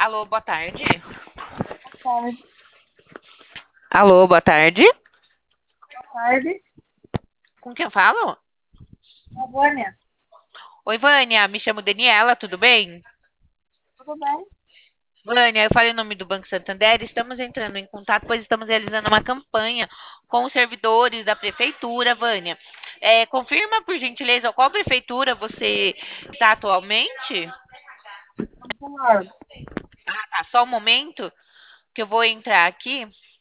Alô, boa tarde. Tarde, Alô, boa tarde. tarde. Com quem eu falo? A Vânia, Oi, Vânia, me chamo Daniela, tudo bem? tudo bem? Vânia, eu falei o nome do Banco Santander, estamos entrando em contato, pois estamos realizando uma campanha com os servidores da prefeitura, Vânia. Confirma, por gentileza, qual prefeitura você está atualmente? Vamos falar. Tá, só um momento que eu vou entrar aqui.